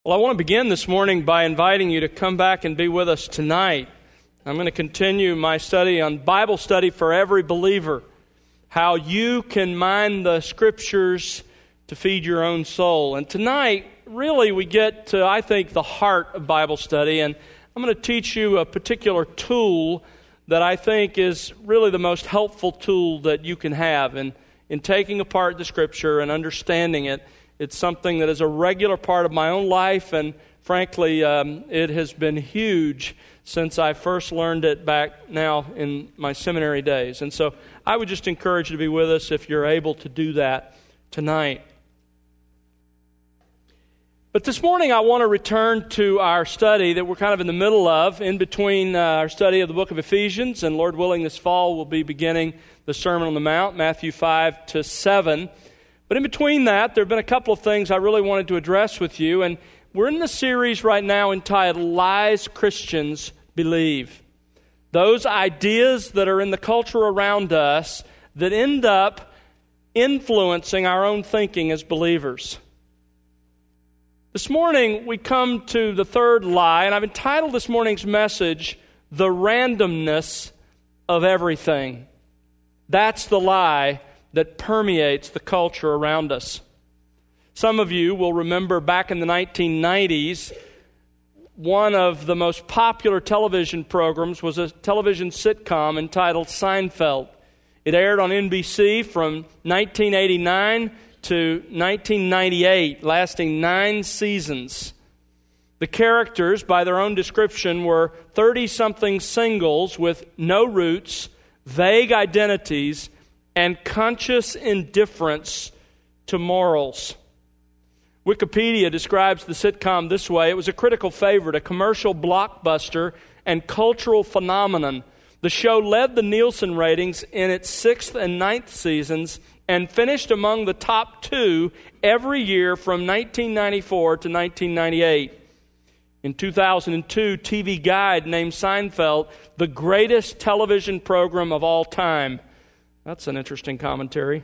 Well, I want to begin this morning by inviting you to come back and be with us tonight. I'm going to continue my study on Bible study for every believer, how you can mine the Scriptures to feed your own soul. And tonight, really, we get to, I think, the heart of Bible study, and I'm going to teach you a particular tool that I think is really the most helpful tool that you can have in taking apart the Scripture and understanding it. It's something that is a regular part of my own life, and frankly, it has been huge since I first learned it back now in my seminary days. And so I would just encourage you to be with us if you're able to do that tonight. But this morning I want to return to our study that we're kind of in the middle of, in between our study of the book of Ephesians, and Lord willing this fall we'll be beginning the Sermon on the Mount, Matthew 5 to 7. But in between that, there have been a couple of things I really wanted to address with you, and we're in the series right now entitled Lies Christians Believe. Those ideas that are in the culture around us that end up influencing our own thinking as believers. This morning, we come to the third lie, and I've entitled this morning's message, The Randomness of Everything. That's the lie that permeates the culture around us. Some of you will remember back in the 1990s, one of the most popular television programs was a television sitcom entitled Seinfeld. It aired on NBC from 1989 to 1998, lasting 9 seasons. The characters, by their own description, were 30-something singles with no roots, vague identities, and conscious indifference to morals. Wikipedia describes the sitcom this way: it was a critical favorite, a commercial blockbuster, and cultural phenomenon. The show led the Nielsen ratings in its 6th and 9th seasons and finished among the top 2 every year from 1994 to 1998. In 2002, TV Guide named Seinfeld the greatest television program of all time. That's an interesting commentary.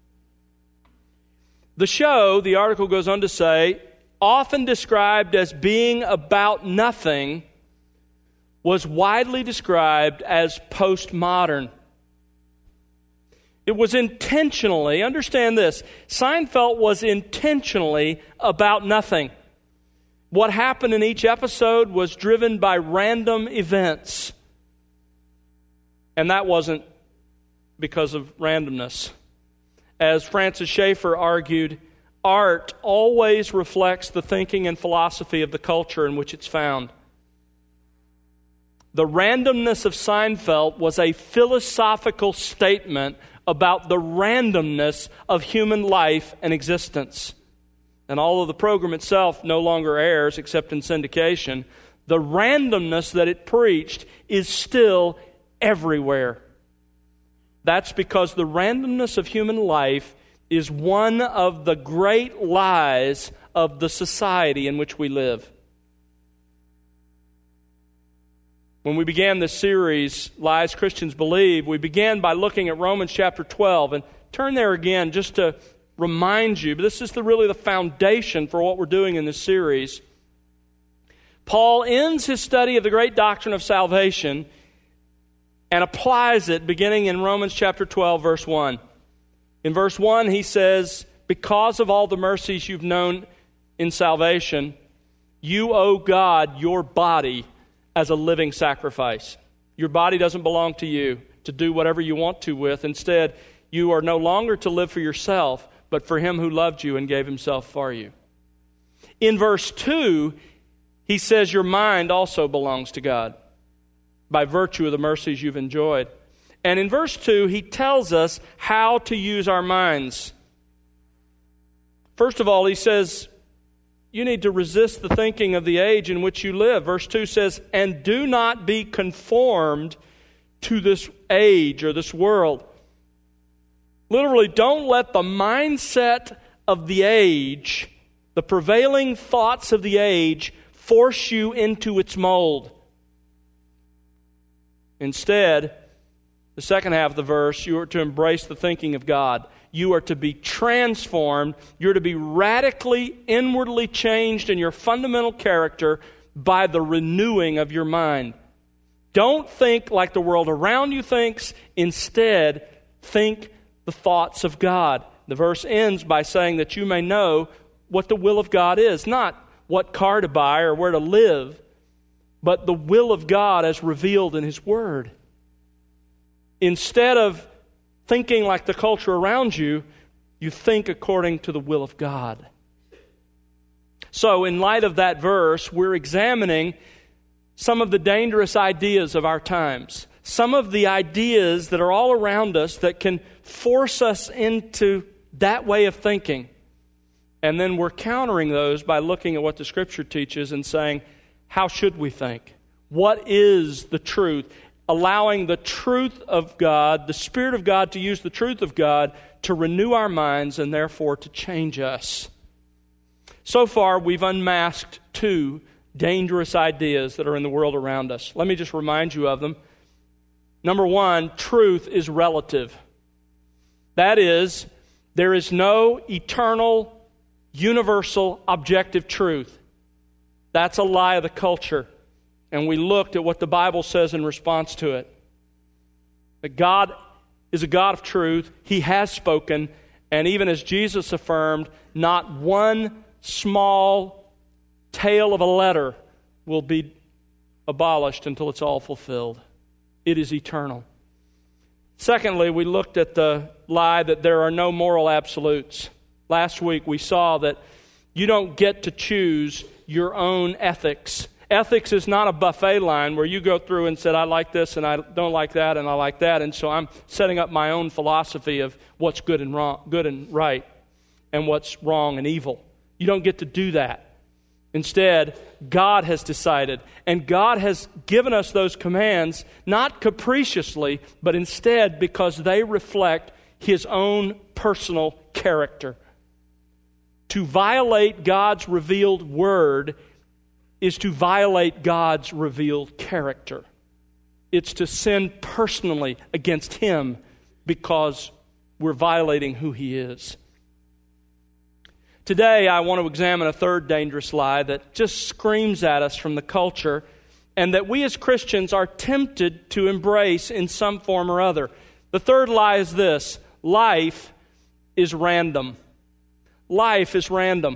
The show, the article goes on to say, often described as being about nothing, was widely described as postmodern. It was intentionally, understand this, Seinfeld was intentionally about nothing. What happened in each episode was driven by random events. And that wasn't because of randomness. As Francis Schaeffer argued, art always reflects the thinking and philosophy of the culture in which it's found. The randomness of Seinfeld was a philosophical statement about the randomness of human life and existence. And although the program itself no longer airs except in syndication, the randomness that it preached is still everywhere. That's because the randomness of human life is one of the great lies of the society in which we live. When we began this series, Lies Christians Believe, we began by looking at Romans chapter 12. And turn there again just to remind you, but this is really the foundation for what we're doing in this series. Paul ends his study of the great doctrine of salvation and applies it beginning in Romans chapter 12, verse 1. In verse 1, he says, because of all the mercies you've known in salvation, you owe God your body as a living sacrifice. Your body doesn't belong to you to do whatever you want to with. Instead, you are no longer to live for yourself, but for Him who loved you and gave Himself for you. In verse 2, he says your mind also belongs to God by virtue of the mercies you've enjoyed. And in verse 2, he tells us how to use our minds. First of all, he says, you need to resist the thinking of the age in which you live. Verse 2 says, and do not be conformed to this age or this world. Literally, don't let the mindset of the age, the prevailing thoughts of the age, force you into its mold. Instead, The second half of the verse, you are to embrace the thinking of God. You are to be transformed. You're to be radically, inwardly changed in your fundamental character by the renewing of your mind. Don't think like the world around you thinks. Instead, think the thoughts of God. The verse ends by saying that you may know what the will of God is. Not what car to buy or where to live, but the will of God as revealed in His Word. Instead of thinking like the culture around you, you think according to the will of God. So, in light of that verse, we're examining some of the dangerous ideas of our times. Some of the ideas that are all around us that can force us into that way of thinking. And then we're countering those by looking at what the Scripture teaches and saying, how should we think? What is the truth? Allowing the truth of God, the Spirit of God, to use the truth of God to renew our minds and therefore to change us. So far, we've unmasked two dangerous ideas that are in the world around us. Let me just remind you of them. Number one, truth is relative. That is, there is no eternal, universal, objective truth. That's a lie of the culture. And we looked at what the Bible says in response to it. That God is a God of truth. He has spoken. And even as Jesus affirmed, not one small tale of a letter will be abolished until it's all fulfilled. It is eternal. Secondly, we looked at the lie that there are no moral absolutes. Last week we saw that you don't get to choose your own ethics. Ethics is not a buffet line where you go through and said, I like this and I don't like that and I like that, and so I'm setting up my own philosophy of what's good and wrong, good and right, and what's wrong and evil. You don't get to do that. Instead, God has decided, and God has given us those commands not capriciously, but instead because they reflect His own personal character. To violate God's revealed word is to violate God's revealed character. It's to sin personally against Him because we're violating who He is. Today, I want to examine a third dangerous lie that just screams at us from the culture and that we as Christians are tempted to embrace in some form or other. The third lie is this: life is random. Life is random.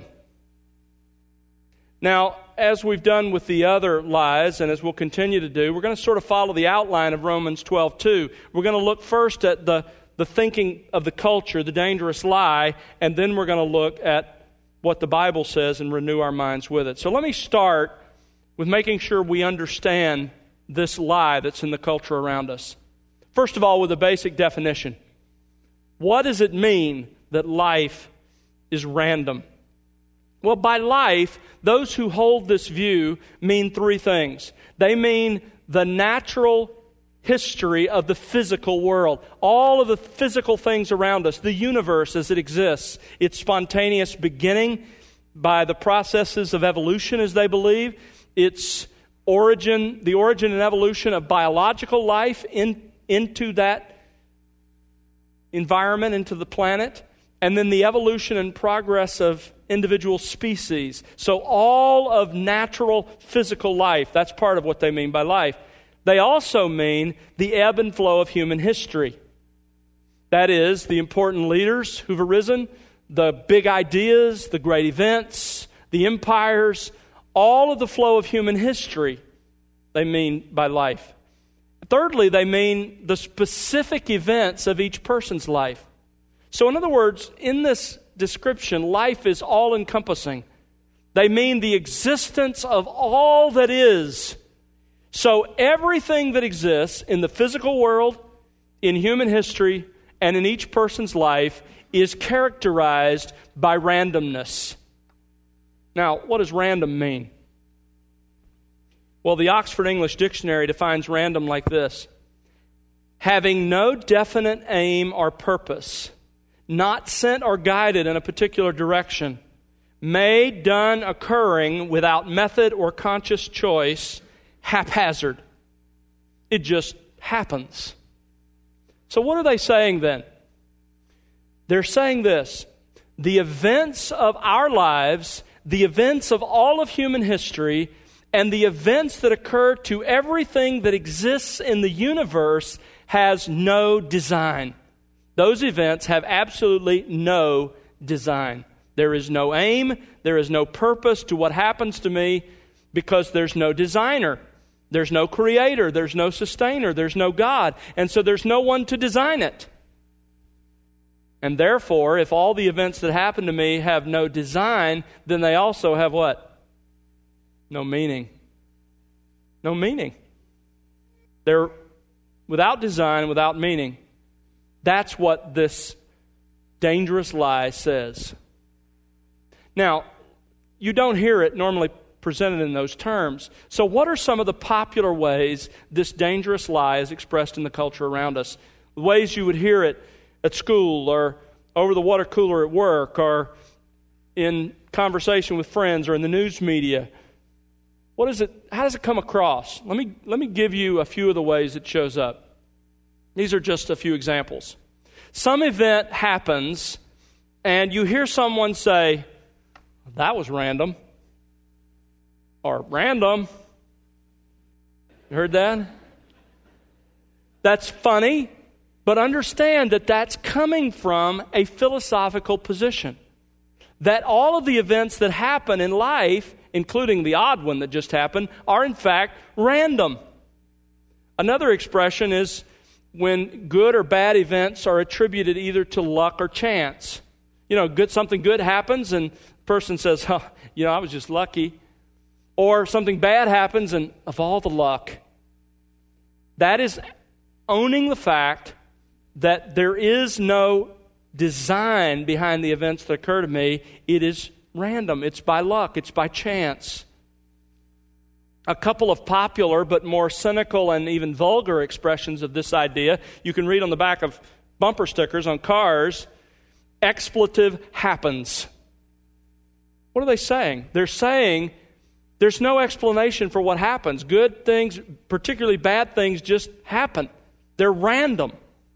Now, as we've done with the other lies, and as we'll continue to do, we're going to sort of follow the outline of Romans 12:2. We're going to look first at the thinking of the culture, the dangerous lie, and then we're going to look at what the Bible says and renew our minds with it. So let me start with making sure we understand this lie that's in the culture around us. First of all, with a basic definition. What does it mean that life is random? Well, by life, those who hold this view mean three things. They mean the natural history of the physical world. All of the physical things around us, the universe as it exists, its spontaneous beginning by the processes of evolution, as they believe, its origin, the origin and evolution of biological life into that environment, into the planet, and then the evolution and progress of individual species. So all of natural physical life, that's part of what they mean by life. They also mean the ebb and flow of human history. That is, the important leaders who've arisen, the big ideas, the great events, the empires, all of the flow of human history, they mean by life. Thirdly, they mean the specific events of each person's life. So in other words, in this description, life is all-encompassing. They mean the existence of all that is. So everything that exists in the physical world, in human history, and in each person's life is characterized by randomness. Now, what does random mean? Well, the Oxford English Dictionary defines random like this: having no definite aim or purpose, not sent or guided in a particular direction, made, done, occurring without method or conscious choice, haphazard. It just happens. So what are they saying then? They're saying this: the events of our lives, the events of all of human history, and the events that occur to everything that exists in the universe has no design. Those events have absolutely no design. There is no aim, there is no purpose to what happens to me because there's no designer. There's no creator, there's no sustainer, there's no God, and so there's no one to design it. And therefore, if all the events that happen to me have no design, then they also have what? No meaning. No meaning. They're without design, without meaning. That's what this dangerous lie says. Now, you don't hear it normally presented in those terms. So what are some of the popular ways this dangerous lie is expressed in the culture around us? The ways you would hear it at school or over the water cooler at work or in conversation with friends or in the news media. What is it? How does it come across? Let me give you a few of the ways it shows up. These are just a few examples. Some event happens and you hear someone say, "That was random." Or random. You heard that? That's funny, but understand that that's coming from a philosophical position. That all of the events that happen in life, including the odd one that just happened, are in fact random. Another expression is when good or bad events are attributed either to luck or chance. Something good happens and the person says, I was just lucky. Or something bad happens and of all the luck. That is owning the fact that there is no design behind the events that occur to me. It is random. It's by luck. It's by chance. A couple of popular but more cynical and even vulgar expressions of this idea you can read on the back of bumper stickers on cars. Expletive happens. What are they saying? They're saying there's no explanation for what happens. Good things, particularly bad things, just happen. They're random.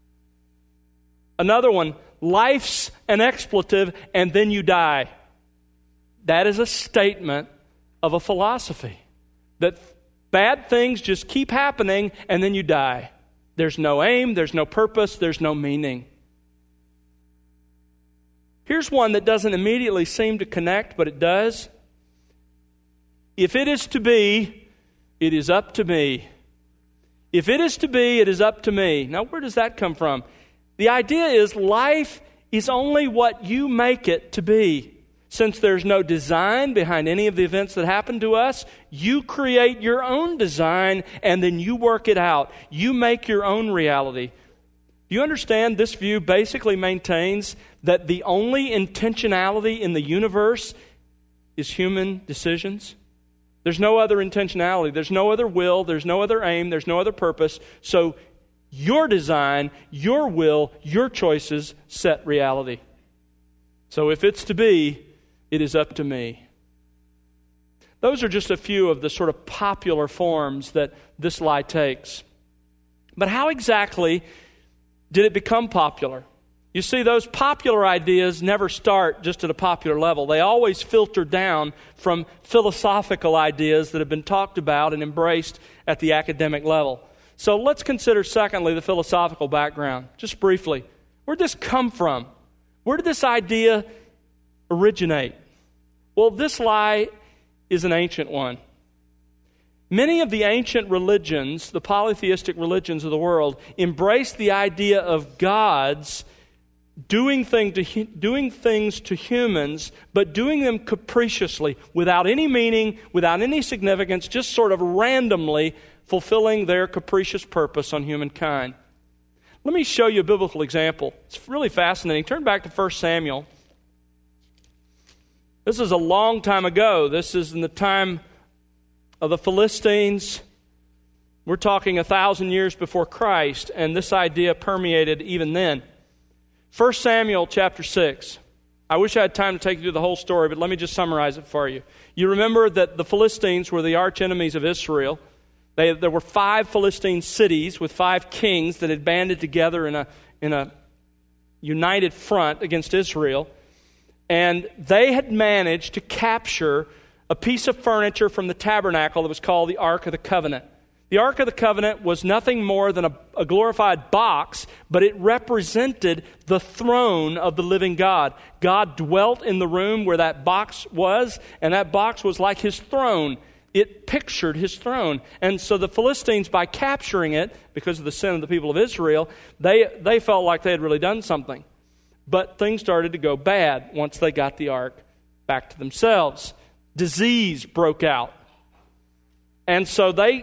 Another one, life's an expletive and then you die. That is a statement of a philosophy. That bad things just keep happening and then you die. There's no aim, there's no purpose, there's no meaning. Here's one that doesn't immediately seem to connect, but it does. If it is to be, it is up to me. If it is to be, it is up to me. Now, where does that come from? The idea is life is only what you make it to be. Since there's no design behind any of the events that happen to us, you create your own design and then you work it out. You make your own reality. Do you understand this view basically maintains that the only intentionality in the universe is human decisions? There's no other intentionality. There's no other will. There's no other aim. There's no other purpose. So your design, your will, your choices set reality. So if it's to be, it is up to me. Those are just a few of the sort of popular forms that this lie takes. But how exactly did it become popular? You see, those popular ideas never start just at a popular level. They always filter down from philosophical ideas that have been talked about and embraced at the academic level. So let's consider, secondly, the philosophical background. Just briefly, where did this come from? Where did this idea originate? Well, this lie is an ancient one. Many of the ancient religions, the polytheistic religions of the world, embraced the idea of gods doing things to humans, but doing them capriciously, without any meaning, without any significance, just sort of randomly fulfilling their capricious purpose on humankind. Let me show you a biblical example. It's really fascinating. Turn back to 1 Samuel. This is a long time ago. This is in the time of the Philistines. We're talking 1,000 years before Christ, and this idea permeated even then. 1 Samuel chapter 6. I wish I had time to take you through the whole story, but let me just summarize it for you. You remember that the Philistines were the arch enemies of Israel. There were 5 Philistine cities with 5 kings that had banded together in a united front against Israel. And they had managed to capture a piece of furniture from the tabernacle that was called the Ark of the Covenant. The Ark of the Covenant was nothing more than a glorified box, but it represented the throne of the living God. God dwelt in the room where that box was, and that box was like his throne. It pictured his throne. And so the Philistines, by capturing it, because of the sin of the people of Israel, they felt like they had really done something. But things started to go bad once they got the ark back to themselves. Disease broke out. And so they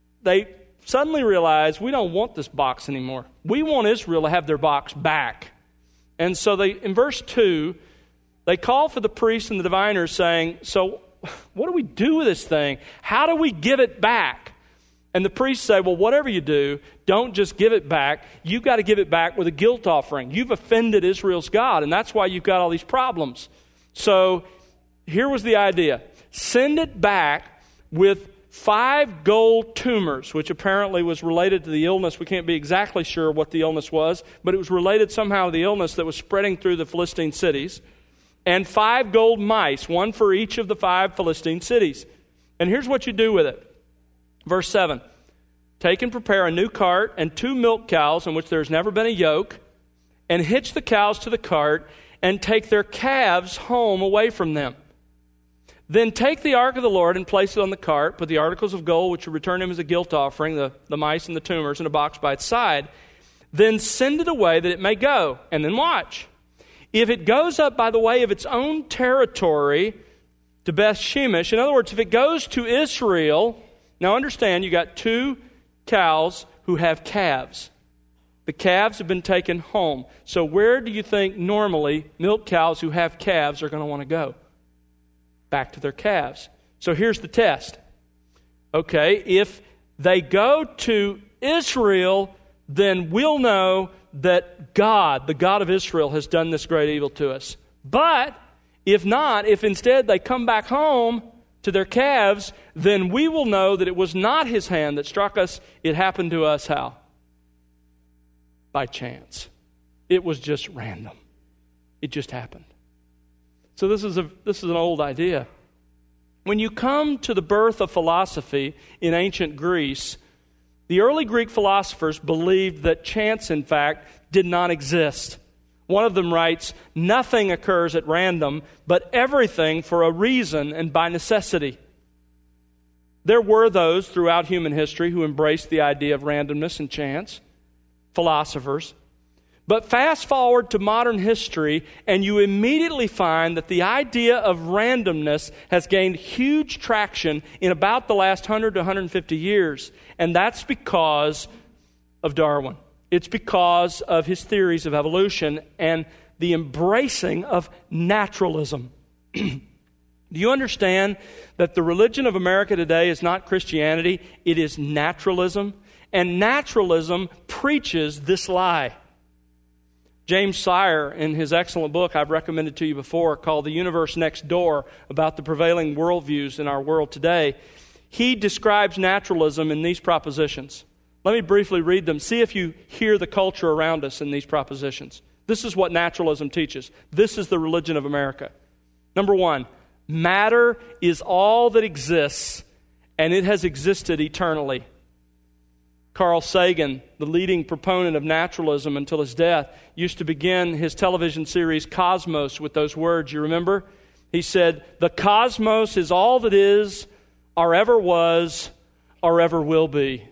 suddenly realized, we don't want this box anymore. We want Israel to have their box back. And so in verse 2, they call for the priests and the diviners saying, so what do we do with this thing? How do we give it back? And the priests say, well, whatever you do, don't just give it back. You've got to give it back with a guilt offering. You've offended Israel's God, and that's why you've got all these problems. So here was the idea. Send it back with 5 gold tumors, which apparently was related to the illness. We can't be exactly sure what the illness was, but it was related somehow to the illness that was spreading through the Philistine cities. And 5 gold mice, 1 for each of the 5 Philistine cities. And here's what you do with it. Verse 7, take and prepare a new cart and 2 milk cows in which there's never been a yoke, and hitch the cows to the cart and take their calves home away from them. Then take the ark of the Lord and place it on the cart, put the articles of gold which will return him as a guilt offering, the mice and the tumors, in a box by its side. Then send it away that it may go, and then watch. If it goes up by the way of its own territory to Beth Shemesh, in other words, if it goes to Israel, now understand, you got 2 cows who have calves. The calves have been taken home. So where do you think normally milk cows who have calves are going to want to go? Back to their calves. So here's the test. Okay, if they go to Israel, then we'll know that God, the God of Israel, has done this great evil to us. But if not, if instead they come back home to their calves, then we will know that it was not his hand that struck us. It happened to us how? By chance. It was just random. It just happened. So this is an old idea. When you come to the birth of philosophy in ancient Greece, the early Greek philosophers believed that chance, in fact, did not exist. One of them writes, nothing occurs at random, but everything for a reason and by necessity. There were those throughout human history who embraced the idea of randomness and chance, philosophers. But fast forward to modern history, and you immediately find that the idea of randomness has gained huge traction in about the last 100 to 150 years. And that's because of Darwin. It's because of his theories of evolution and the embracing of naturalism. Do you understand that the religion of America today is not Christianity, it is naturalism? And naturalism preaches this lie. James Sire, in his excellent book I've recommended to you before called The Universe Next Door, about the prevailing worldviews in our world today, he describes naturalism in these propositions. Let me briefly read them. See if you hear the culture around us in these propositions. This is what naturalism teaches. This is the religion of America. Number 1, matter is all that exists, and it has existed eternally. Carl Sagan, the leading proponent of naturalism until his death, used to begin his television series Cosmos with those words. You remember? He said, the cosmos is all that is, or ever was, or ever will be.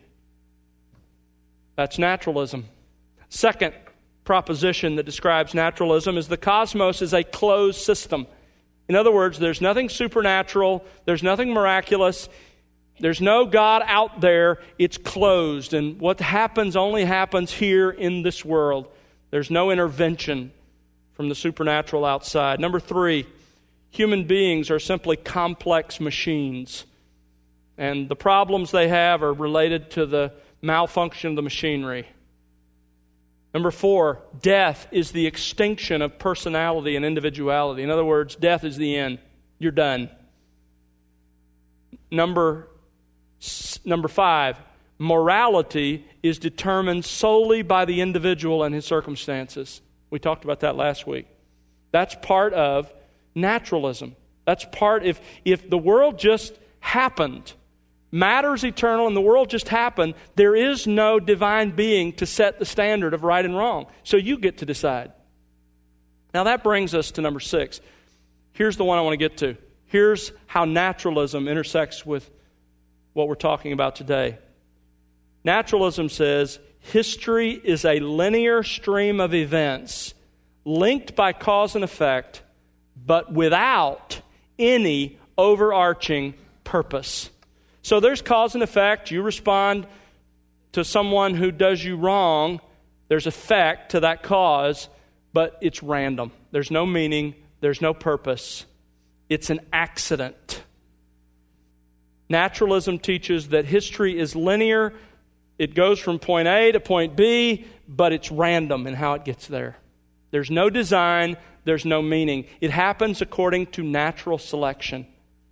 That's naturalism. Second proposition that describes naturalism is the cosmos is a closed system. In other words, there's nothing supernatural, there's nothing miraculous, there's no God out there. It's closed. And what happens only happens here in this world. There's no intervention from the supernatural outside. Number 3, human beings are simply complex machines. And the problems they have are related to the malfunction of the machinery. Number 4, death is the extinction of personality and individuality. In other words, death is the end. You're done. Number Number 5, morality is determined solely by the individual and his circumstances. We talked about that last week. That's part of naturalism. That's part, if the world just happened, matter's eternal and the world just happened, there is no divine being to set the standard of right and wrong. So you get to decide. Now that brings us to number 6. Here's the one I want to get to. Here's how naturalism intersects with what we're talking about today. Naturalism says history is a linear stream of events linked by cause and effect, but without any overarching purpose. So there's cause and effect. You respond to someone who does you wrong. There's effect to that cause, but it's random. There's no meaning. There's no purpose. It's an accident. Naturalism teaches that history is linear. It goes from point A to point B, but it's random in how it gets there. There's no design. There's no meaning. It happens according to natural selection.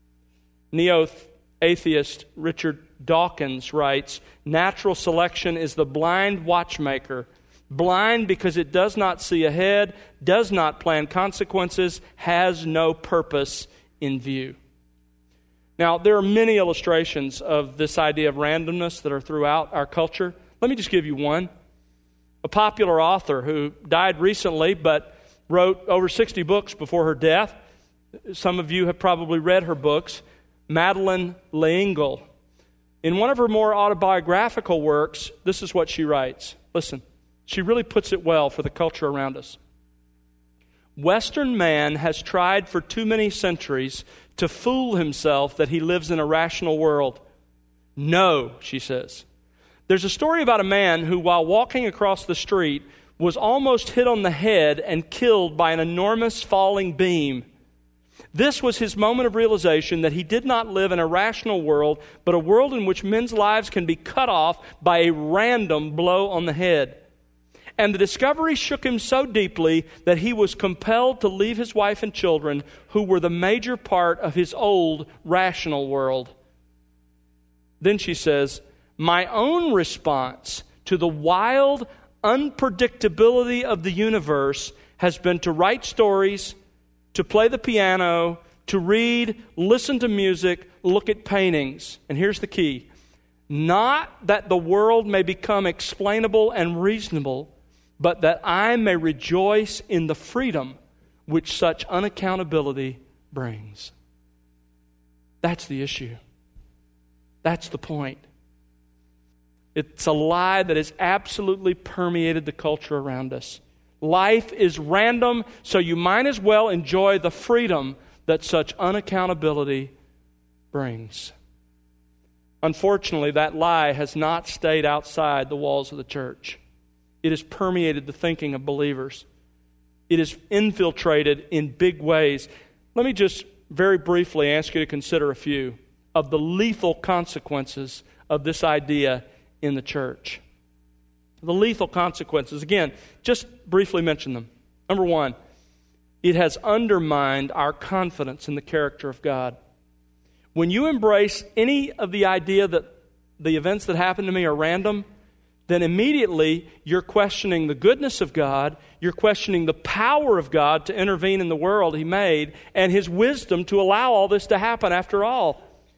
Neo-atheist Richard Dawkins writes, natural selection is the blind watchmaker, blind because it does not see ahead, does not plan consequences, has no purpose in view. Now, there are many illustrations of this idea of randomness that are throughout our culture. Let me just give you one. A popular author who died recently but wrote over 60 books before her death. Some of you have probably read her books. Madeleine L'Engle. In one of her more autobiographical works, this is what she writes. Listen, she really puts it well for the culture around us. Western man has tried for too many centuries to fool himself that he lives in a rational world. No, she says. There's a story about a man who, while walking across the street, was almost hit on the head and killed by an enormous falling beam. This was his moment of realization that he did not live in a rational world, but a world in which men's lives can be cut off by a random blow on the head. And the discovery shook him so deeply that he was compelled to leave his wife and children, who were the major part of his old rational world. Then she says, my own response to the wild unpredictability of the universe has been to write stories, to play the piano, to read, listen to music, look at paintings. And here's the key. Not that the world may become explainable and reasonable, but that I may rejoice in the freedom which such unaccountability brings. That's the issue. That's the point. It's a lie that has absolutely permeated the culture around us. Life is random, so you might as well enjoy the freedom that such unaccountability brings. Unfortunately, that lie has not stayed outside the walls of the church. It has permeated the thinking of believers. It has infiltrated in big ways. Let me just very briefly ask you to consider a few of the lethal consequences of this idea in the church. The lethal consequences, again, just briefly mention them. Number 1, it has undermined our confidence in the character of God. When you embrace any of the idea that the events that happen to me are random, then immediately you're questioning the goodness of God, you're questioning the power of God to intervene in the world He made, and His wisdom to allow all this to happen after all.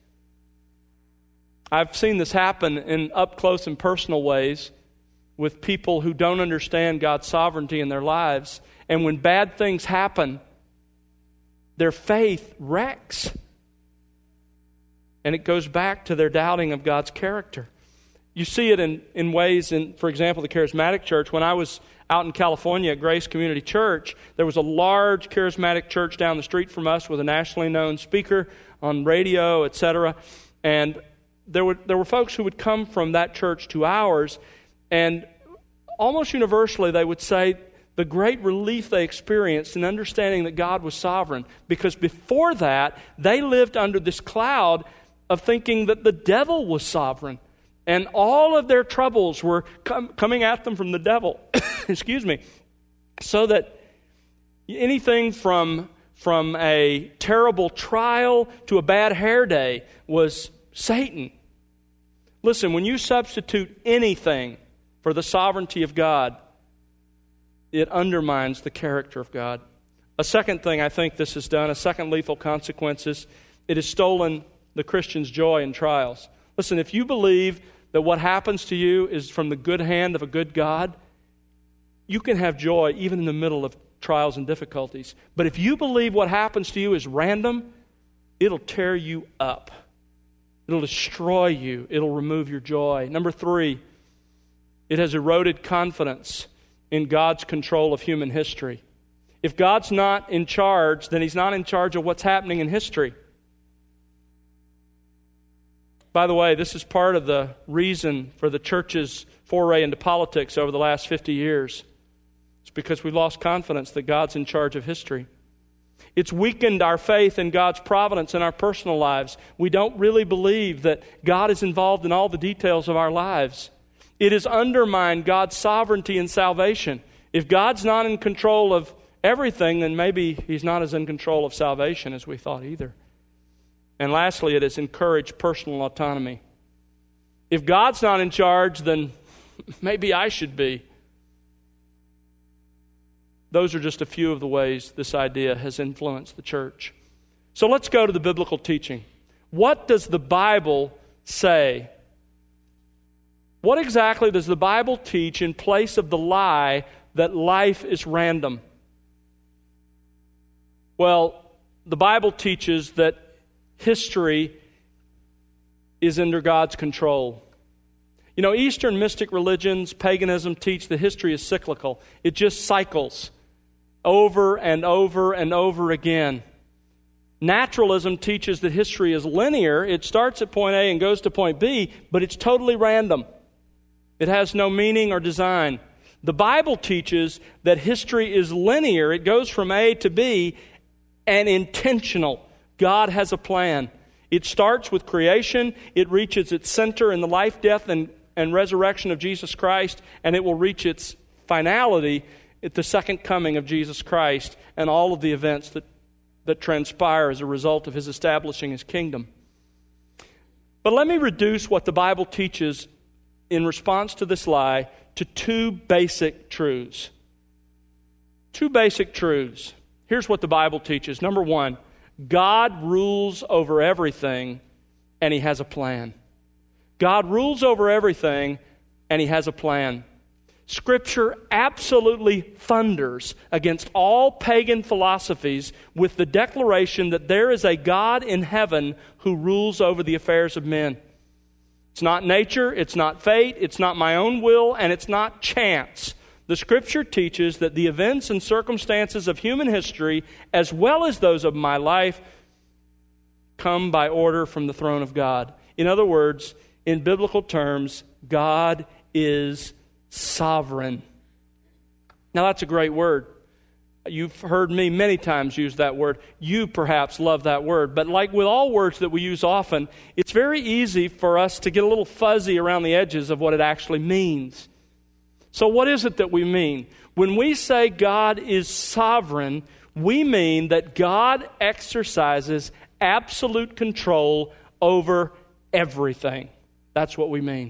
I've seen this happen in up close and personal ways with people who don't understand God's sovereignty in their lives. And when bad things happen, their faith wrecks. And it goes back to their doubting of God's character. You see it in ways in, for example, the Charismatic Church. When I was out in California at Grace Community Church, there was a large Charismatic church down the street from us with a nationally known speaker on radio, etc. And there were folks who would come from that church to ours, and almost universally they would say the great relief they experienced in understanding that God was sovereign, because before that they lived under this cloud of thinking that the devil was sovereign, and all of their troubles were coming at them from the devil. Excuse me. So that anything from a terrible trial to a bad hair day was Satan. Listen, when you substitute anything for the sovereignty of God, it undermines the character of God. A second thing I think this has done, a second lethal consequence is it has stolen the Christian's joy in trials. Listen, if you believe that what happens to you is from the good hand of a good God, you can have joy even in the middle of trials and difficulties. But if you believe what happens to you is random, it'll tear you up. It'll destroy you. It'll remove your joy. Number 3, it has eroded confidence in God's control of human history. If God's not in charge, then He's not in charge of what's happening in history. By the way, this is part of the reason for the church's foray into politics over the last 50 years. It's because we've lost confidence that God's in charge of history. It's weakened our faith in God's providence in our personal lives. We don't really believe that God is involved in all the details of our lives. It has undermined God's sovereignty and salvation. If God's not in control of everything, then maybe He's not as in control of salvation as we thought either. And lastly, it has encouraged personal autonomy. If God's not in charge, then maybe I should be. Those are just a few of the ways this idea has influenced the church. So let's go to the biblical teaching. What does the Bible say? What exactly does the Bible teach in place of the lie that life is random? Well, the Bible teaches that history is under God's control. You know, Eastern mystic religions, paganism teach that history is cyclical. It just cycles over and over and over again. Naturalism teaches that history is linear. It starts at point A and goes to point B, but it's totally random. It has no meaning or design. The Bible teaches that history is linear. It goes from A to B and intentional. God has a plan. It starts with creation. It reaches its center in the life, death, and resurrection of Jesus Christ, and it will reach its finality at the second coming of Jesus Christ and all of the events that transpire as a result of His establishing His kingdom. But let me reduce what the Bible teaches in response to this lie to 2 basic truths. 2 basic truths. Here's what the Bible teaches. Number 1, God rules over everything, and He has a plan. God rules over everything, and He has a plan. Scripture absolutely thunders against all pagan philosophies with the declaration that there is a God in heaven who rules over the affairs of men. It's not nature, it's not fate, it's not my own will, and it's not chance. The Scripture teaches that the events and circumstances of human history, as well as those of my life, come by order from the throne of God. In other words, in biblical terms, God is sovereign. Now that's a great word. You've heard me many times use that word. You perhaps love that word. But like with all words that we use often, it's very easy for us to get a little fuzzy around the edges of what it actually means. So what is it that we mean? When we say God is sovereign, we mean that God exercises absolute control over everything. That's what we mean.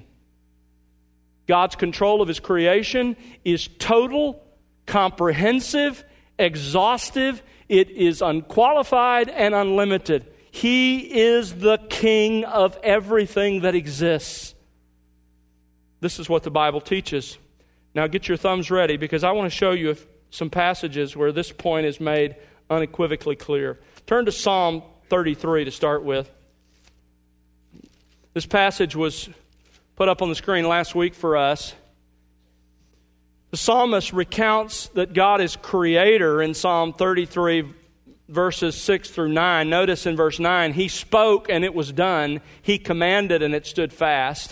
God's control of His creation is total, comprehensive, exhaustive. It is unqualified and unlimited. He is the King of everything that exists. This is what the Bible teaches. Now get your thumbs ready, because I want to show you some passages where this point is made unequivocally clear. Turn to Psalm 33 to start with. This passage was put up on the screen last week for us. The psalmist recounts that God is creator in Psalm 33, verses 6 through 9. Notice in verse 9, He spoke and it was done. He commanded and it stood fast.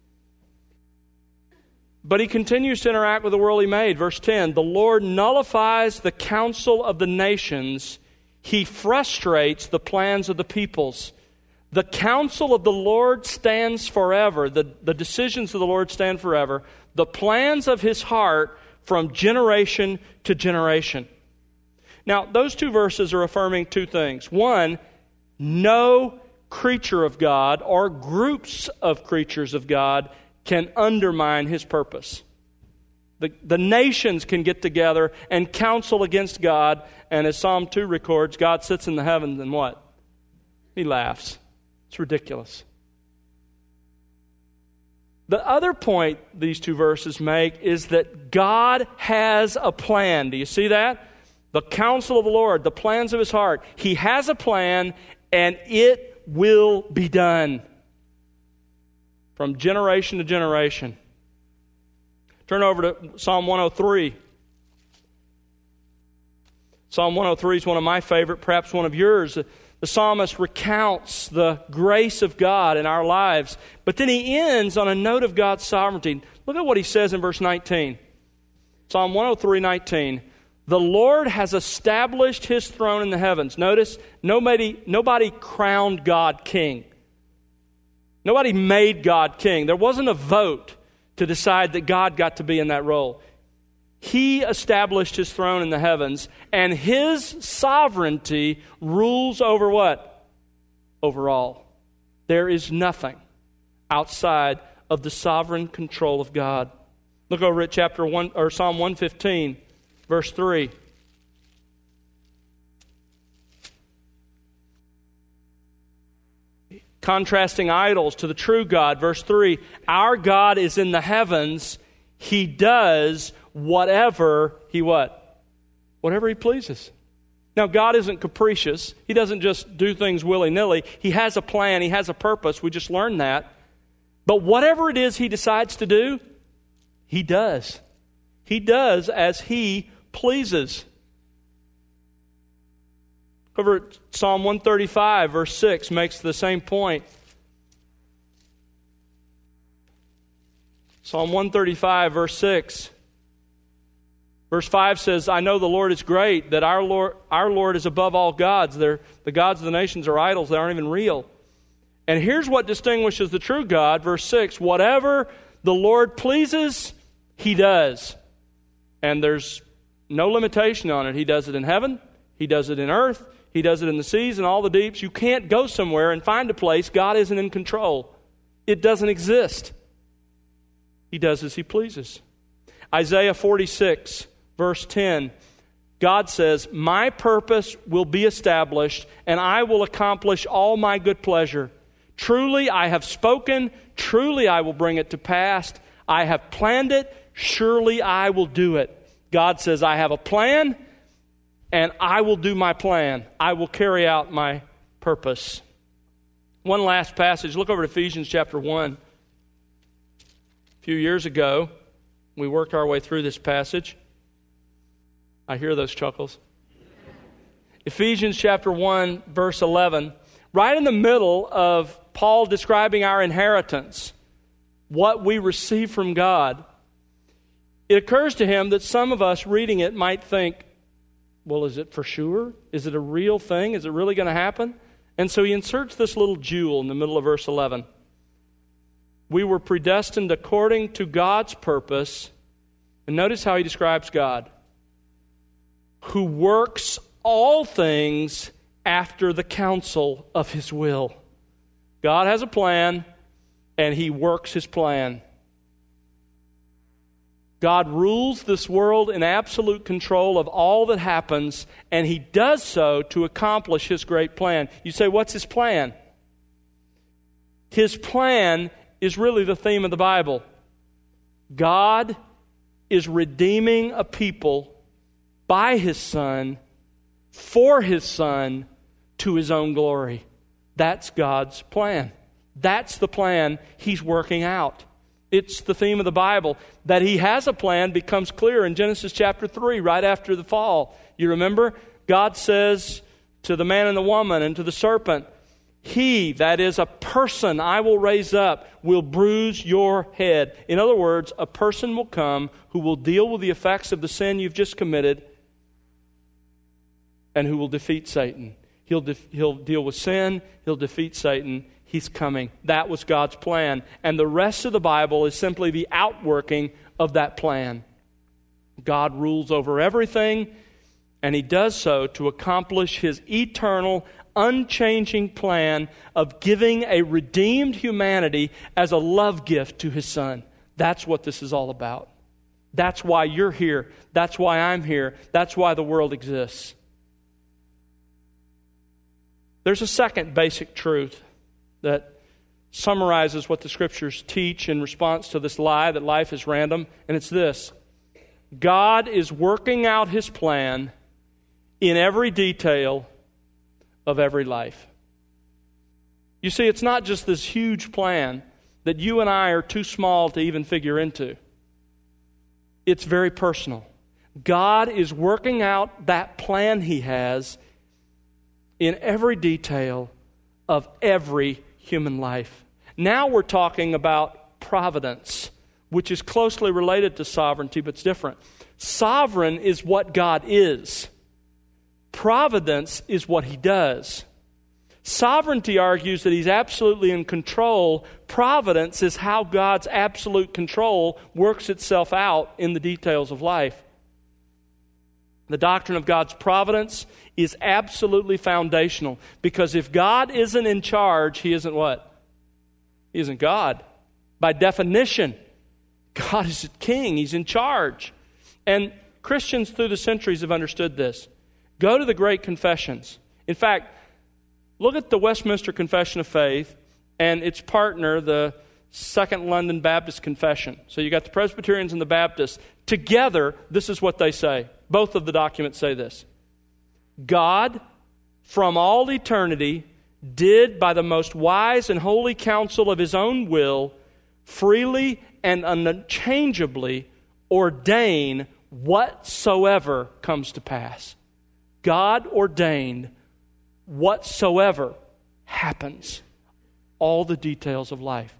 But he continues to interact with the world He made. Verse 10, the Lord nullifies the counsel of the nations. He frustrates the plans of the peoples. The counsel of the Lord stands forever. The decisions of the Lord stand forever. The plans of His heart from generation to generation. Now, those 2 verses are affirming 2 things. One, no creature of God or groups of creatures of God can undermine His purpose. The nations can get together and counsel against God, and as Psalm 2 records, God sits in the heavens and what? He laughs. It's ridiculous. The other point these two verses make is that God has a plan. Do you see that? The counsel of the Lord, the plans of His heart. He has a plan, and it will be done from generation to generation. Turn over to Psalm 103. Psalm 103 is one of my favorite, perhaps one of yours. The psalmist recounts the grace of God in our lives, but then he ends on a note of God's sovereignty. Look at what he says in verse 19. Psalm 103:19. The Lord has established His throne in the heavens. Notice, nobody crowned God king. Nobody made God king. There wasn't a vote to decide that God got to be in that role. He established His throne in the heavens, and His sovereignty rules over what? Over all. There is nothing outside of the sovereign control of God. Look over at chapter 1 or Psalm 115, verse 3. Contrasting idols to the true God, verse 3, our God is in the heavens. He does whatever He what? Whatever He pleases. Now, God isn't capricious. He doesn't just do things willy-nilly. He has a plan. He has a purpose. We just learned that. But whatever it is He decides to do, He does. He does as He pleases. Over at Psalm 135, verse 6, makes the same point. Psalm 135, verse 6. Verse 5 says, I know the Lord is great, that our Lord is above all gods. The gods of the nations are idols. They aren't even real. And here's what distinguishes the true God. Verse 6, whatever the Lord pleases, He does. And there's no limitation on it. He does it in heaven. He does it in earth. He does it in the seas and all the deeps. You can't go somewhere and find a place God isn't in control. It doesn't exist. He does as He pleases. Isaiah 46, verse 10, God says, my purpose will be established, and I will accomplish all my good pleasure. Truly I have spoken, truly I will bring it to pass. I have planned it, surely I will do it. God says, I have a plan, and I will do my plan. I will carry out my purpose. One last passage. Look over to Ephesians chapter 1. A few years ago, we worked our way through this passage. I hear those chuckles. Ephesians chapter 1, verse 11. Right in the middle of Paul describing our inheritance, what we receive from God, it occurs to him that some of us reading it might think, well, is it for sure? Is it a real thing? Is it really going to happen? And so he inserts this little jewel in the middle of verse 11. We were predestined according to God's purpose. And notice how he describes God. Who works all things after the counsel of His will. God has a plan, and He works His plan. God rules this world in absolute control of all that happens, and He does so to accomplish His great plan. You say, what's His plan? His plan is really the theme of the Bible. God is redeeming a people by His Son, for His Son, to His own glory. That's God's plan. That's the plan He's working out. It's the theme of the Bible. That He has a plan becomes clear in Genesis chapter 3, right after the fall. You remember? God says to the man and the woman and to the serpent, He, that is a person I will raise up, will bruise your head. In other words, a person will come who will deal with the effects of the sin you've just committed and who will defeat Satan. He'll deal with sin. He'll defeat Satan. He's coming. That was God's plan. And the rest of the Bible is simply the outworking of that plan. God rules over everything, and He does so to accomplish His eternal, unchanging plan of giving a redeemed humanity as a love gift to His Son. That's what this is all about. That's why you're here. That's why I'm here. That's why the world exists. There's a second basic truth that summarizes what the Scriptures teach in response to this lie that life is random, and it's this: God is working out His plan in every detail of every life. You see, it's not just this huge plan that you and I are too small to even figure into. It's very personal. God is working out that plan He has in every detail of every human life. Now we're talking about providence, which is closely related to sovereignty, but it's different. Sovereign is what God is. Providence is what He does. Sovereignty argues that He's absolutely in control. Providence is how God's absolute control works itself out in the details of life. The doctrine of God's providence is absolutely foundational, because if God isn't in charge, He isn't what? He isn't God. By definition, God is king. He's in charge. And Christians through the centuries have understood this. Go to the great confessions. In fact, look at the Westminster Confession of Faith and its partner, the Second London Baptist Confession. So you got the Presbyterians and the Baptists. Together, this is what they say. Both of the documents say this: God, from all eternity, did by the most wise and holy counsel of His own will, freely and unchangeably ordain whatsoever comes to pass. God ordained whatsoever happens. All the details of life.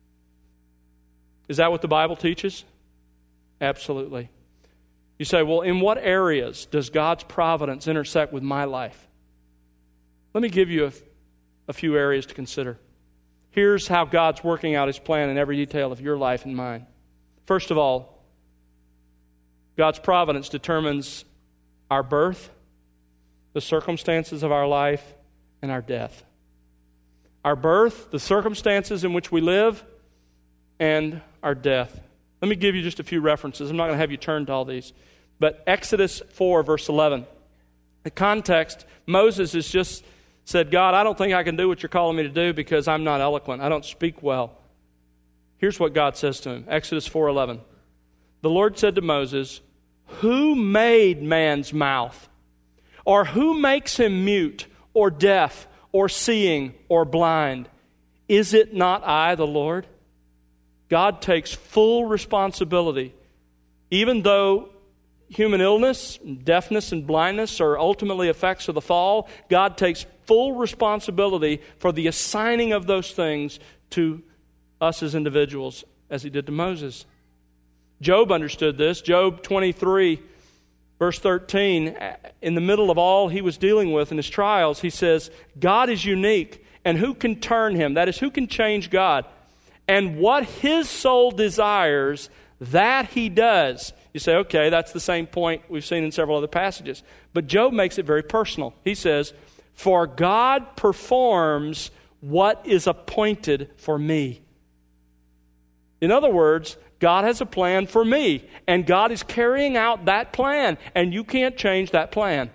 Is that what the Bible teaches? Absolutely. You say, well, in what areas does God's providence intersect with my life? Let me give you a few areas to consider. Here's how God's working out His plan in every detail of your life and mine. First of all, God's providence determines our birth, the circumstances of our life, and our death. Our birth, the circumstances in which we live, and our death. Let me give you just a few references. I'm not going to have you turn to all these. But Exodus 4, verse 11. The context, Moses has just said, God, I don't think I can do what you're calling me to do because I'm not eloquent. I don't speak well. Here's what God says to him. Exodus 4:11. The Lord said to Moses, who made man's mouth? Or who makes him mute or deaf or seeing or blind? Is it not I, the Lord? God takes full responsibility. Even though human illness, deafness, and blindness are ultimately effects of the fall, God takes full responsibility for the assigning of those things to us as individuals, as He did to Moses. Job understood this. Job 23, verse 13, in the middle of all he was dealing with in his trials, he says, God is unique, and who can turn Him? That is, who can change God? And what his soul desires, that he does. You say, okay, that's the same point we've seen in several other passages. But Job makes it very personal. He says, for God performs what is appointed for me. In other words, God has a plan for me, and God is carrying out that plan, and you can't change that plan.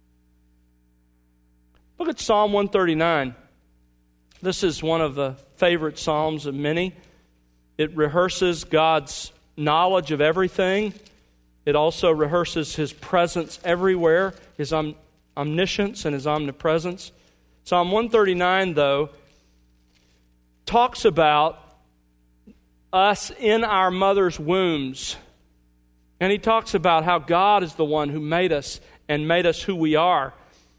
Look at Psalm 139. This is one of the favorite psalms of many. It rehearses God's knowledge of everything. It also rehearses His presence everywhere, His omniscience and His omnipresence. Psalm 139, though, talks about us in our mother's wombs. And he talks about how God is the one who made us and made us who we are.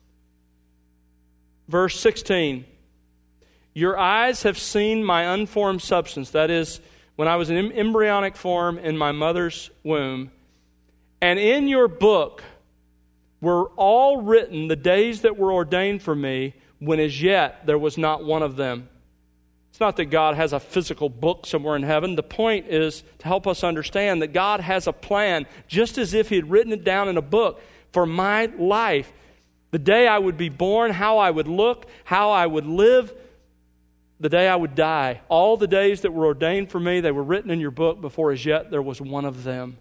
Verse 16, your eyes have seen my unformed substance. That is, when I was in embryonic form in my mother's womb. And in your book were all written the days that were ordained for me, when as yet there was not one of them. It's not that God has a physical book somewhere in heaven. The point is to help us understand that God has a plan, just as if He had written it down in a book for my life. The day I would be born, how I would look, how I would live, the day I would die. All the days that were ordained for me, they were written in your book before as yet there was one of them.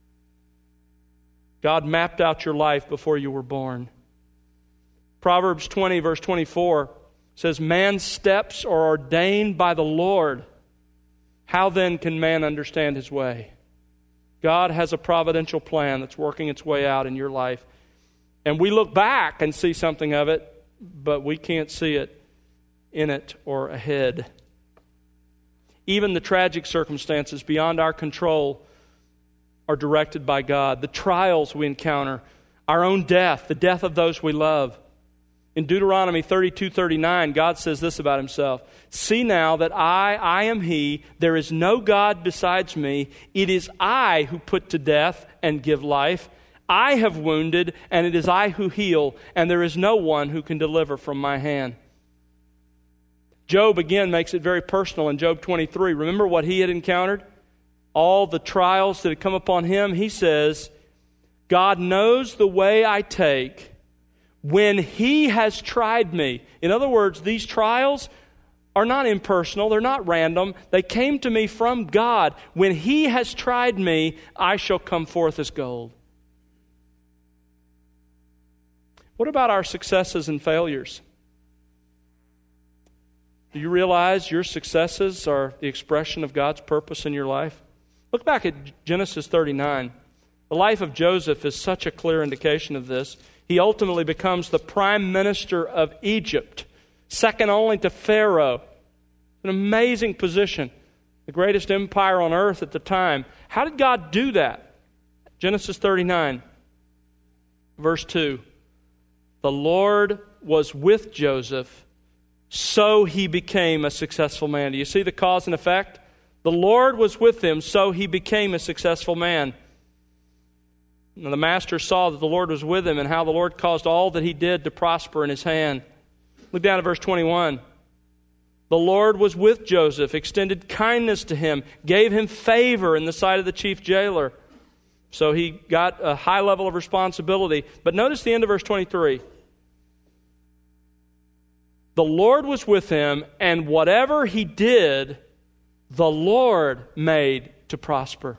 God mapped out your life before you were born. Proverbs 20, verse 24 says, man's steps are ordained by the Lord. How then can man understand his way? God has a providential plan that's working its way out in your life. And we look back and see something of it, but we can't see it in it or ahead. Even the tragic circumstances beyond our control are directed by God. The trials we encounter, our own death, the death of those we love. In Deuteronomy 32:39, God says this about himself. See now that I am he, there is no God besides me. It is I who put to death and give life. I have wounded, and it is I who heal, and there is no one who can deliver from my hand. Job again makes it very personal in Job 23. Remember what he had encountered? All the trials that had come upon him. He says, God knows the way I take when he has tried me. In other words, these trials are not impersonal. They're not random. They came to me from God. When he has tried me, I shall come forth as gold. What about our successes and failures? Do you realize your successes are the expression of God's purpose in your life? Look back at Genesis 39. The life of Joseph is such a clear indication of this. He ultimately becomes the prime minister of Egypt, second only to Pharaoh. An amazing position, the greatest empire on earth at the time. How did God do that? Genesis 39, verse 2. The Lord was with Joseph, so he became a successful man. Do you see the cause and effect? The Lord was with him, so he became a successful man. And the master saw that the Lord was with him and how the Lord caused all that he did to prosper in his hand. Look down at verse 21. The Lord was with Joseph, extended kindness to him, gave him favor in the sight of the chief jailer. So he got a high level of responsibility. But notice the end of verse 23. The Lord was with him, and whatever he did, the Lord made to prosper.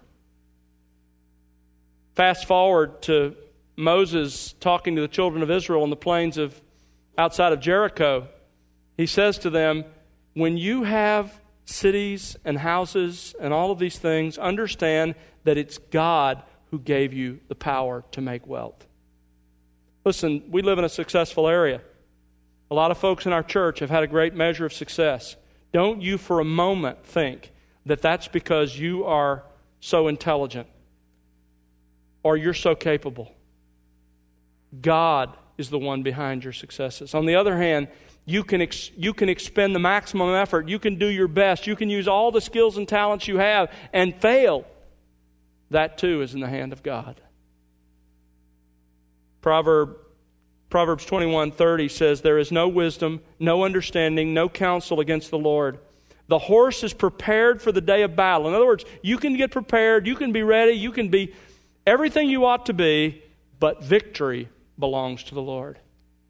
Fast forward to Moses talking to the children of Israel on the plains outside of Jericho. He says to them, when you have cities and houses and all of these things, understand that it's God who gave you the power to make wealth. Listen, we live in a successful area. A lot of folks in our church have had a great measure of success. Don't you for a moment think that that's because you are so intelligent or you're so capable. God is the one behind your successes. On the other hand, you can expend the maximum effort. You can do your best. You can use all the skills and talents you have and fail. That too is in the hand of God. Proverbs 21:30 says, there is no wisdom, no understanding, no counsel against the Lord. The horse is prepared for the day of battle. In other words, you can get prepared, you can be ready, you can be everything you ought to be, but victory belongs to the Lord.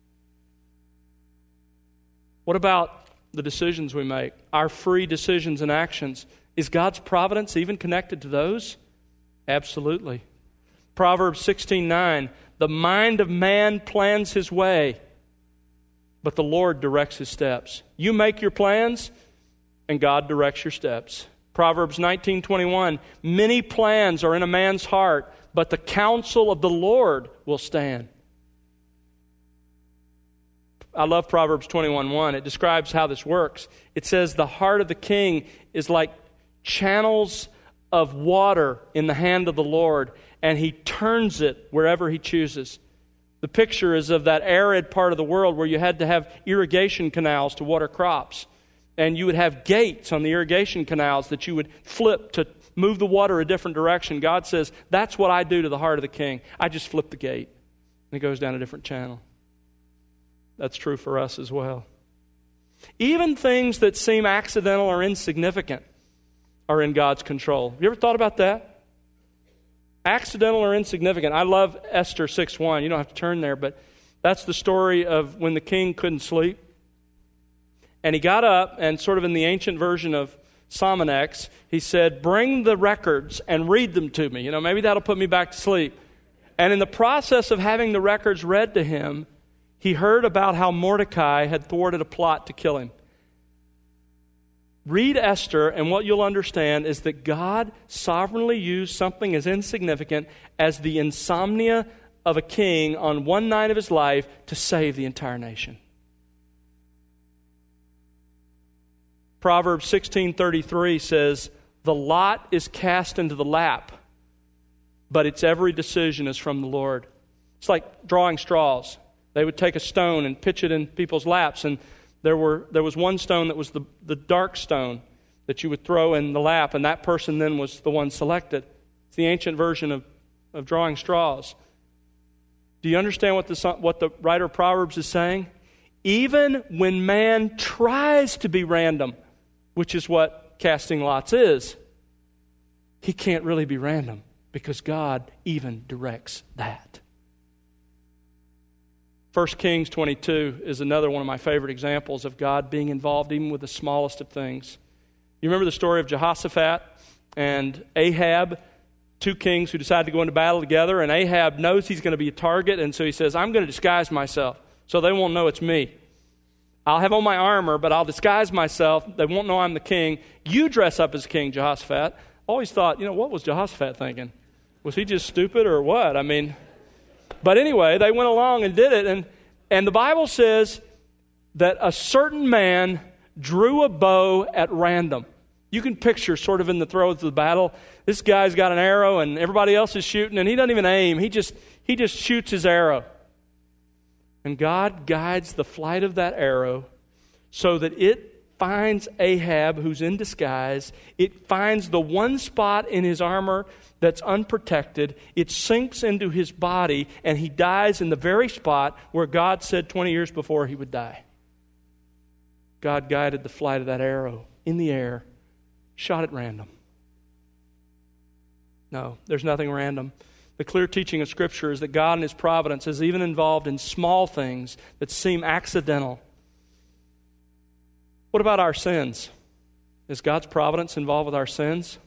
What about the decisions we make? Our free decisions and actions. Is God's providence even connected to those? Absolutely. Proverbs 16:9, the mind of man plans his way, but the Lord directs his steps. You make your plans, and God directs your steps. Proverbs 19:21, many plans are in a man's heart, but the counsel of the Lord will stand. I love Proverbs 21:1. It describes how this works. It says, the heart of the king is like channels of water in the hand of the Lord, and he turns it wherever he chooses. The picture is of that arid part of the world where you had to have irrigation canals to water crops. And you would have gates on the irrigation canals that you would flip to move the water a different direction. God says, that's what I do to the heart of the king. I just flip the gate, and it goes down a different channel. That's true for us as well. Even things that seem accidental or insignificant are in God's control. Have you ever thought about that? Accidental or insignificant. I love Esther 6:1. You don't have to turn there, but That's the story of when the king couldn't sleep. And he got up, and sort of in the ancient version of Sominex, he said, "Bring the records and read them to me. Maybe that'll put me back to sleep." And in the process of having the records read to him, he heard about how Mordecai had thwarted a plot to kill him. Read Esther, and what you'll understand is that God sovereignly used something as insignificant as the insomnia of a king on one night of his life to save the entire nation. Proverbs 16:33 says, "The lot is cast into the lap, but its every decision is from the Lord." It's like drawing straws. They would take a stone and pitch it in people's laps, and there was one stone that was the dark stone that you would throw in the lap, and that person then was the one selected. It's the ancient version of drawing straws. Do you understand what the writer of Proverbs is saying? Even when man tries to be random, which is what casting lots is, he can't really be random because God even directs that. 1 Kings 22 is another one of my favorite examples of God being involved even with the smallest of things. You remember the story of Jehoshaphat and Ahab, two kings who decide to go into battle together, and Ahab knows he's going to be a target, and so he says, "I'm going to disguise myself so they won't know it's me. I'll have on my armor, but I'll disguise myself. They won't know I'm the king. You dress up as king, Jehoshaphat." Always thought, what was Jehoshaphat thinking? Was he just stupid or what? But anyway, they went along and did it, and the Bible says that a certain man drew a bow at random. You can picture sort of in the throes of the battle, this guy's got an arrow and everybody else is shooting, and he doesn't even aim. He just shoots his arrow. And God guides the flight of that arrow so that it finds Ahab, who's in disguise. It finds the one spot in his armor that's unprotected. It sinks into his body, and he dies in the very spot where God said 20 years before he would die. God guided the flight of that arrow in the air, shot at random. No, there's nothing random. The clear teaching of Scripture is that God in His providence is even involved in small things that seem accidental. What about our sins? Is God's providence involved with our sins?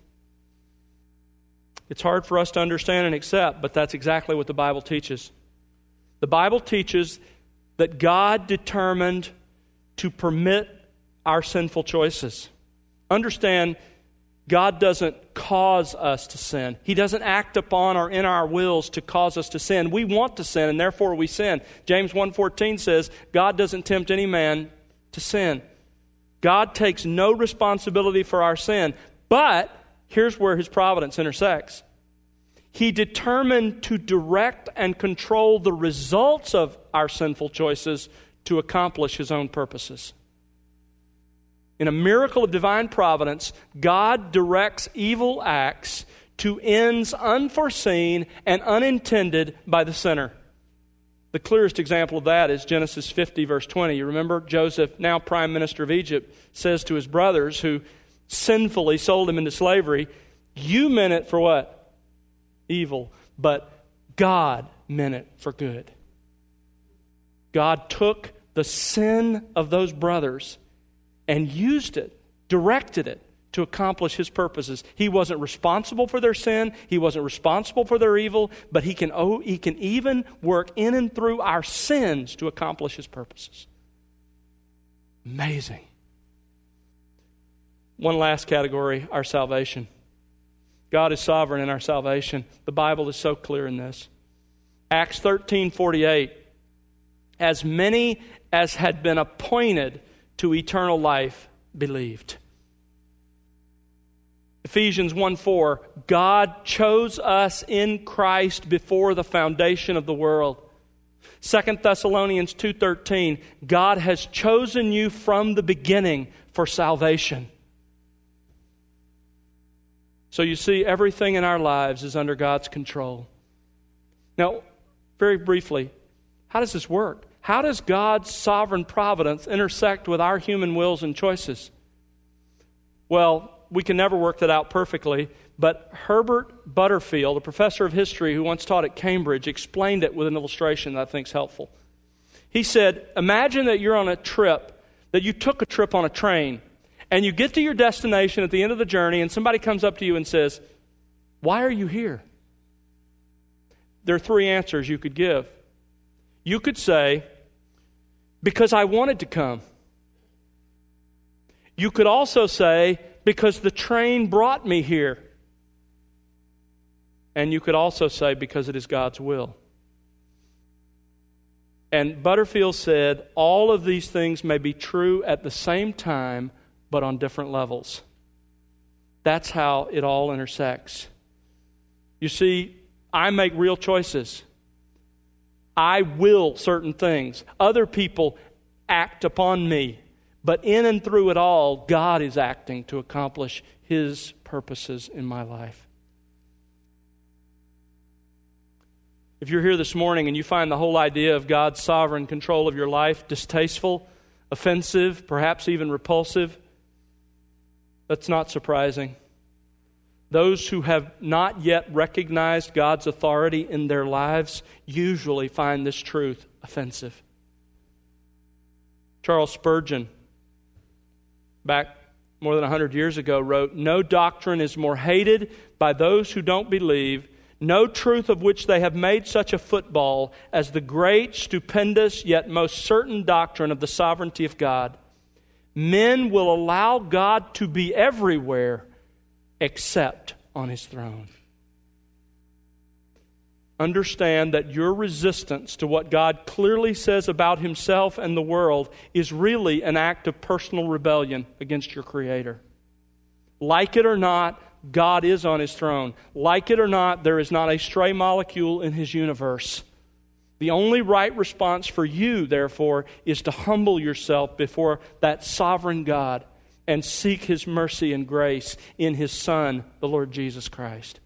It's hard for us to understand and accept, but that's exactly what the Bible teaches. The Bible teaches that God determined to permit our sinful choices. Understand, God doesn't cause us to sin. He doesn't act upon or in our wills to cause us to sin. We want to sin, and therefore we sin. James 1:14 says, God doesn't tempt any man to sin. God takes no responsibility for our sin, but here's where His providence intersects. He determined to direct and control the results of our sinful choices to accomplish His own purposes. In a miracle of divine providence, God directs evil acts to ends unforeseen and unintended by the sinner. The clearest example of that is Genesis 50, verse 20. You remember Joseph, now prime minister of Egypt, says to his brothers who sinfully sold him into slavery, "You meant it for what? Evil, but God meant it for good." God took the sin of those brothers and used it, directed it to accomplish His purposes. He wasn't responsible for their sin. He wasn't responsible for their evil, but He can even work in and through our sins to accomplish His purposes. Amazing. One last category, our salvation. God is sovereign in our salvation. The Bible is so clear in this. Acts 13:48, as many as had been appointed to eternal life believed. Ephesians 1:4, God chose us in Christ before the foundation of the world. 2 Thessalonians 2:13, God has chosen you from the beginning for salvation. So you see, everything in our lives is under God's control. Now, very briefly, how does this work? How does God's sovereign providence intersect with our human wills and choices? Well, we can never work that out perfectly, but Herbert Butterfield, a professor of history who once taught at Cambridge, explained it with an illustration that I think is helpful. He said, imagine that you're on a trip, that you took a trip on a train, and you get to your destination at the end of the journey, and somebody comes up to you and says, why are you here? There are three answers you could give. You could say, because I wanted to come. You could also say, because the train brought me here. And you could also say, because it is God's will. And Butterfield said, all of these things may be true at the same time, but on different levels. That's how it all intersects. You see, I make real choices. I will certain things. Other people act upon me. But in and through it all, God is acting to accomplish His purposes in my life. If you're here this morning and you find the whole idea of God's sovereign control of your life distasteful, offensive, perhaps even repulsive, that's not surprising. Those who have not yet recognized God's authority in their lives usually find this truth offensive. Charles Spurgeon, back more than 100 years ago, wrote, no doctrine is more hated by those who don't believe, no truth of which they have made such a football as the great, stupendous, yet most certain doctrine of the sovereignty of God. Men will allow God to be everywhere except on His throne. Understand that your resistance to what God clearly says about Himself and the world is really an act of personal rebellion against your Creator. Like it or not, God is on His throne. Like it or not, there is not a stray molecule in His universe. The only right response for you, therefore, is to humble yourself before that sovereign God and seek His mercy and grace in His Son, the Lord Jesus Christ.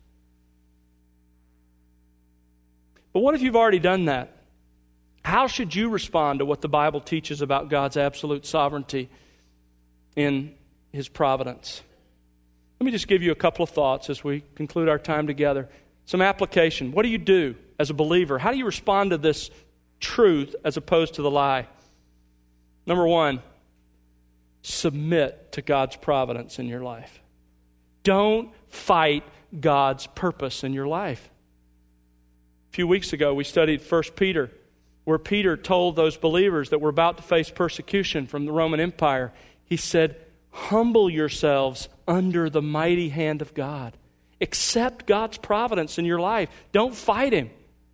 But what if you've already done that? How should you respond to what the Bible teaches about God's absolute sovereignty in His providence? Let me just give you a couple of thoughts as we conclude our time together. Some application. What do you do as a believer? How do you respond to this truth as opposed to the lie? Number one, submit to God's providence in your life. Don't fight God's purpose in your life. A few weeks ago, we studied 1 Peter, where Peter told those believers that were about to face persecution from the Roman Empire. He said, humble yourselves under the mighty hand of God. Accept God's providence in your life. Don't fight Him.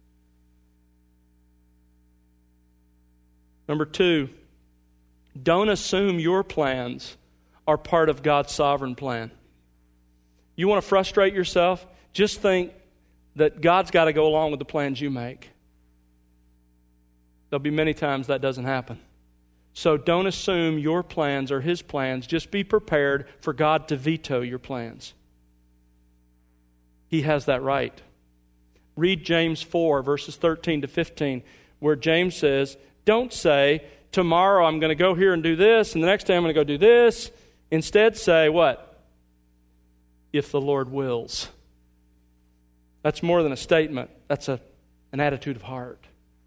Number two, don't assume your plans are part of God's sovereign plan. You want to frustrate yourself? Just think that God's got to go along with the plans you make. There'll be many times that doesn't happen. So don't assume your plans are His plans. Just be prepared for God to veto your plans. He has that right. Read James 4, verses 13 to 15, where James says, don't say, tomorrow I'm going to go here and do this, and the next day I'm going to go do this. Instead say what? If the Lord wills. That's more than a statement. That's an attitude of heart.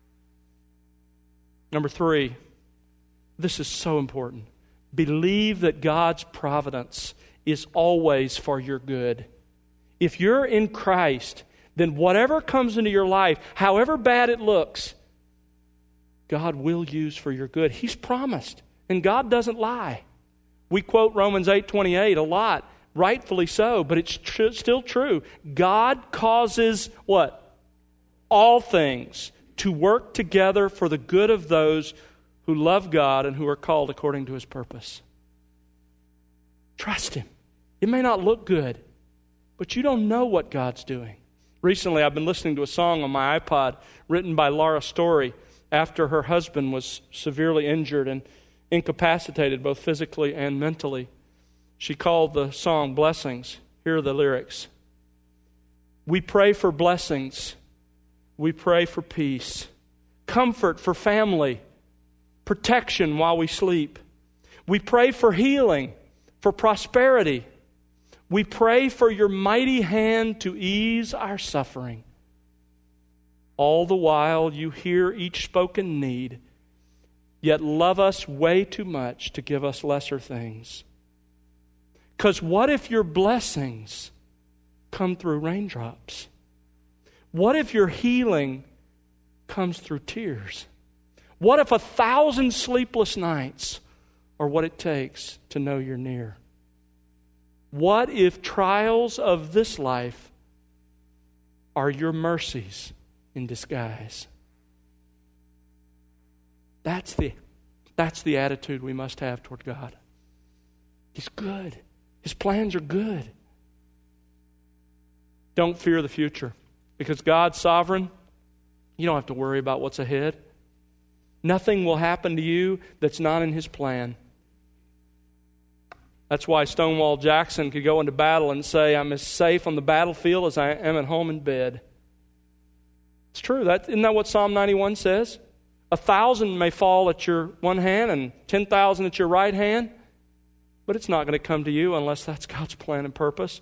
Number three, this is so important. Believe that God's providence is always for your good. If you're in Christ, then whatever comes into your life, however bad it looks, God will use for your good. He's promised, and God doesn't lie. We quote Romans 8:28 a lot, rightfully so, but it's still true. God causes what? All things to work together for the good of those who love God and who are called according to His purpose. Trust Him. It may not look good, but you don't know what God's doing. Recently, I've been listening to a song on my iPod written by Laura Story after her husband was severely injured and incapacitated both physically and mentally. She called the song Blessings. Here are the lyrics. We pray for blessings. We pray for peace. Comfort for family. Protection while we sleep. We pray for healing, for prosperity. We pray for your mighty hand to ease our suffering. All the while you hear each spoken need yet love us way too much to give us lesser things. Because what if your blessings come through raindrops? What if your healing comes through tears? What if 1,000 sleepless nights are what it takes to know you're near? What if trials of this life are your mercies in disguise? That's the attitude we must have toward God. He's good. His plans are good. Don't fear the future. Because God's sovereign, you don't have to worry about what's ahead. Nothing will happen to you that's not in His plan. That's why Stonewall Jackson could go into battle and say, I'm as safe on the battlefield as I am at home in bed. It's true. Isn't that what Psalm 91 says? 1,000 may fall at your one hand and 10,000 at your right hand, but it's not going to come to you unless that's God's plan and purpose.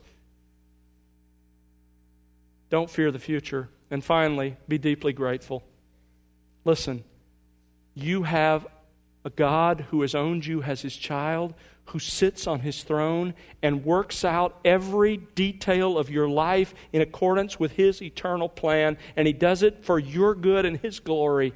Don't fear the future. And finally, be deeply grateful. Listen, you have a God who has owned you as His child, who sits on His throne and works out every detail of your life in accordance with His eternal plan, and He does it for your good and His glory.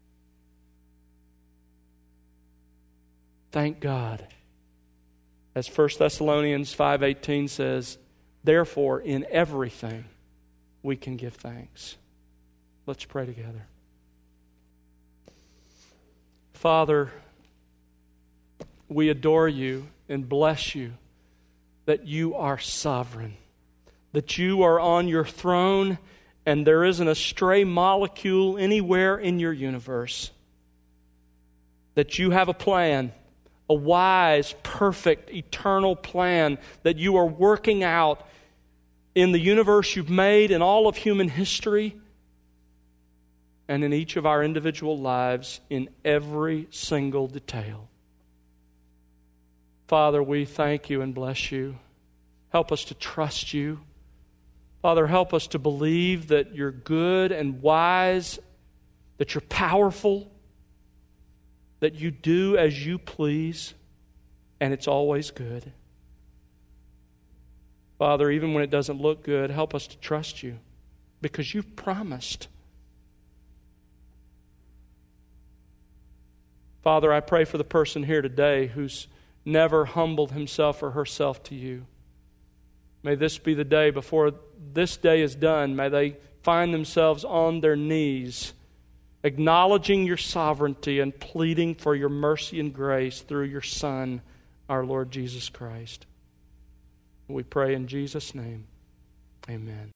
Thank God. As 1 Thessalonians 5:18 says, therefore, in everything we can give thanks. Let's pray together. Father, we adore You and bless You that You are sovereign, that You are on Your throne, and there isn't a stray molecule anywhere in Your universe, that You have a plan, a wise, perfect, eternal plan that You are working out in the universe You've made, in all of human history, and in each of our individual lives, in every single detail. Father, we thank You and bless You. Help us to trust You. Father, help us to believe that You're good and wise, that You're powerful, that You do as You please, and it's always good. Father, even when it doesn't look good, help us to trust You because You've promised. Father, I pray for the person here today who's never humbled himself or herself to You. May this be the day before this day is done. May they find themselves on their knees, acknowledging Your sovereignty and pleading for Your mercy and grace through Your Son, our Lord Jesus Christ. We pray in Jesus' name. Amen.